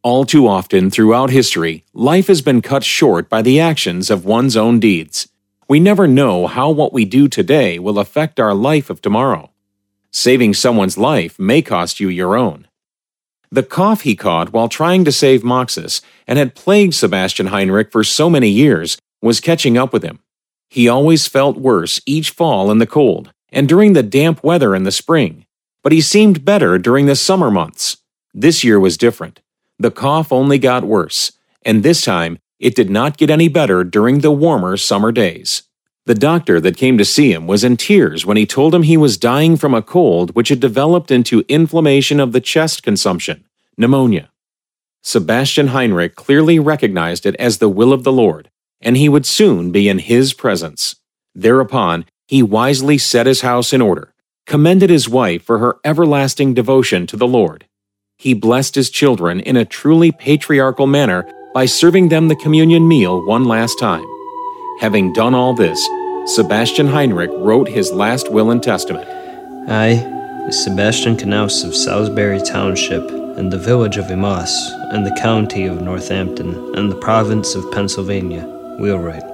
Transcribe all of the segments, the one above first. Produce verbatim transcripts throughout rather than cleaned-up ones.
All too often throughout history, life has been cut short by the actions of one's own deeds. We never know how what we do today will affect our life of tomorrow. Saving someone's life may cost you your own. The cough he caught while trying to save Moxus and had plagued Sebastian Heinrich for so many years was catching up with him. He always felt worse each fall in the cold and during the damp weather in the spring, but he seemed better during the summer months. This year was different. The cough only got worse, and this time it did not get any better during the warmer summer days. The doctor that came to see him was in tears when he told him he was dying from a cold which had developed into inflammation of the chest consumption, pneumonia. Sebastian Heinrich clearly recognized it as the will of the Lord, and he would soon be in His presence. Thereupon, he wisely set his house in order, commended his wife for her everlasting devotion to the Lord. He blessed his children in a truly patriarchal manner by serving them the communion meal one last time. Having done all this, Sebastian Heinrich wrote his last will and testament. I, Sebastian Knaus of Salisbury Township, in the village of Imas, in the county of Northampton, and the province of Pennsylvania, will write.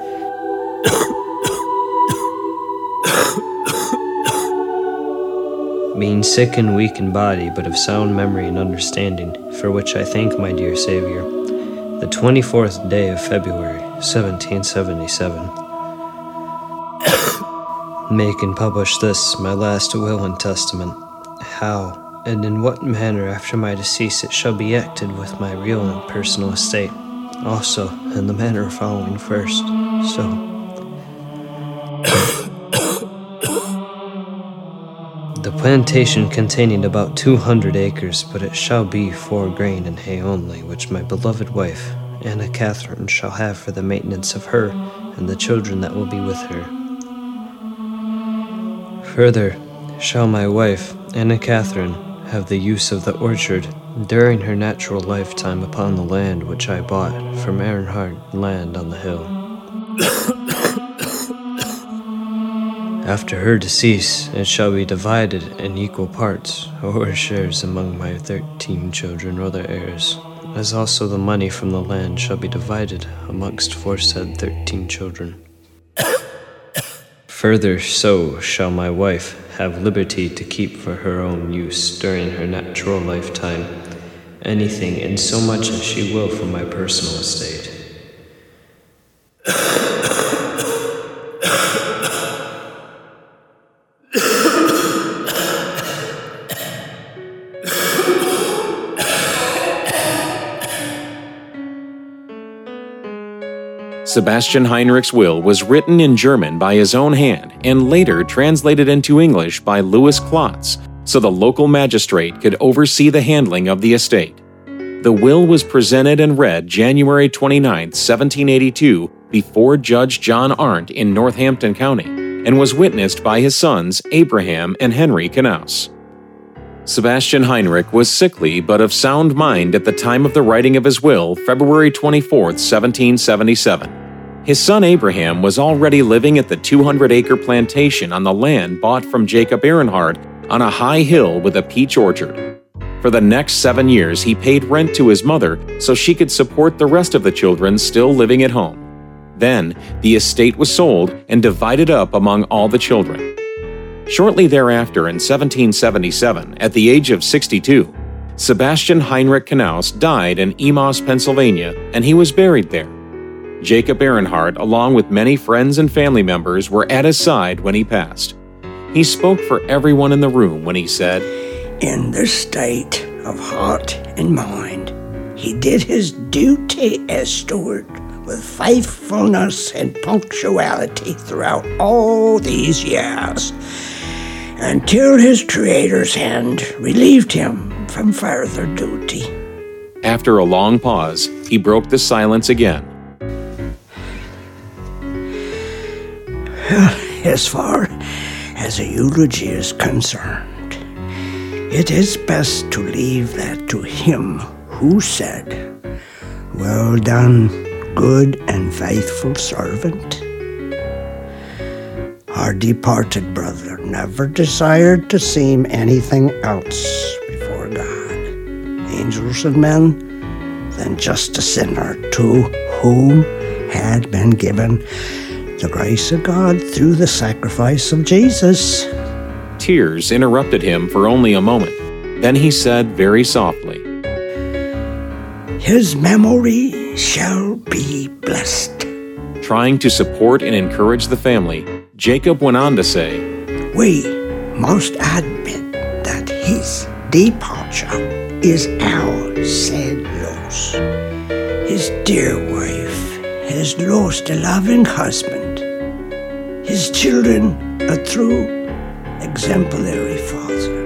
Being sick and weak in body, but of sound memory and understanding, for which I thank my dear Savior, the twenty-fourth day of February, seventeen seventy-seven, make and publish this, my last will and testament, how and in what manner after my decease it shall be acted with my real and personal estate, also in the manner following first, so. The plantation containing about two hundred acres, but it shall be for grain and hay only, which my beloved wife, Anna Catherine, shall have for the maintenance of her and the children that will be with her. Further, shall my wife, Anna Catherine, have the use of the orchard during her natural lifetime upon the land which I bought from Earnhardt land on the hill. After her decease, it shall be divided in equal parts, or shares among my thirteen children or their heirs, as also the money from the land shall be divided amongst foresaid thirteen children. Further, so shall my wife have liberty to keep for her own use during her natural lifetime anything in so much as she will from my personal estate. Sebastian Heinrich's will was written in German by his own hand and later translated into English by Louis Klotz, so the local magistrate could oversee the handling of the estate. The will was presented and read January twenty-ninth, seventeen eighty-two, before Judge John Arndt in Northampton County, and was witnessed by his sons Abraham and Henry Knaus. Sebastian Heinrich was sickly but of sound mind at the time of the writing of his will, February twenty-fourth, seventeen seventy-seven. His son Abraham was already living at the two hundred acre plantation on the land bought from Jacob Earnhardt on a high hill with a peach orchard. For the next seven years, he paid rent to his mother so she could support the rest of the children still living at home. Then, the estate was sold and divided up among all the children. Shortly thereafter, in seventeen seventy-seven, at the age of sixty-two, Sebastian Heinrich Knaus died in Imas, Pennsylvania, and he was buried there. Jacob Earnhardt, along with many friends and family members, were at his side when he passed. He spoke for everyone in the room when he said, "In this state of heart and mind, he did his duty as steward with faithfulness and punctuality throughout all these years, until his Creator's hand relieved him from further duty." After a long pause, he broke the silence again. As far as a eulogy is concerned, it is best to leave that to him who said, "Well done, good and faithful servant." Our departed brother never desired to seem anything else before God. Angels and men than just a sinner to whom had been given the grace of God through the sacrifice of Jesus. Tears interrupted him for only a moment. Then he said very softly, "His memory shall be blessed." Trying to support and encourage the family, Jacob went on to say, "We must admit that his departure is our sad loss. His dear wife has lost a loving husband. His children a true, exemplary father.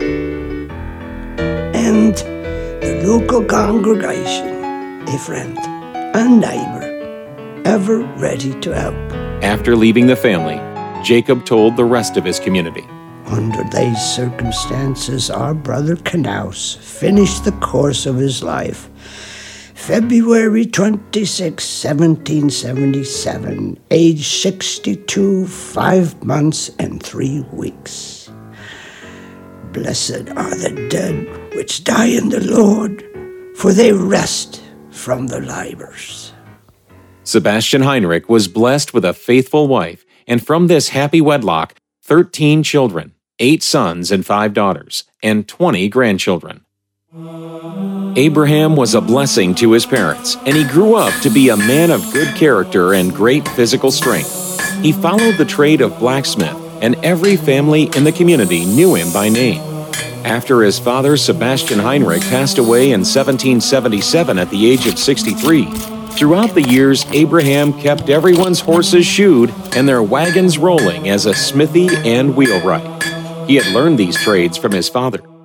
And the local congregation, a friend and neighbor, ever ready to help." After leaving the family, Jacob told the rest of his community, "Under these circumstances, our brother Knaus finished the course of his life February twenty-sixth, seventeen seventy-seven, age sixty-two, five months and three weeks. Blessed are the dead which die in the Lord, for they rest from their labors." Sebastian Heinrich was blessed with a faithful wife, and from this happy wedlock, thirteen children, eight sons and five daughters, and twenty grandchildren. Abraham was a blessing to his parents, and he grew up to be a man of good character and great physical strength. He followed the trade of blacksmith, and every family in the community knew him by name. After his father Sebastian Heinrich passed away in seventeen seventy-seven at the age of sixty-three, throughout the years Abraham kept everyone's horses shoed and their wagons rolling as a smithy and wheelwright. He had learned these trades from his father.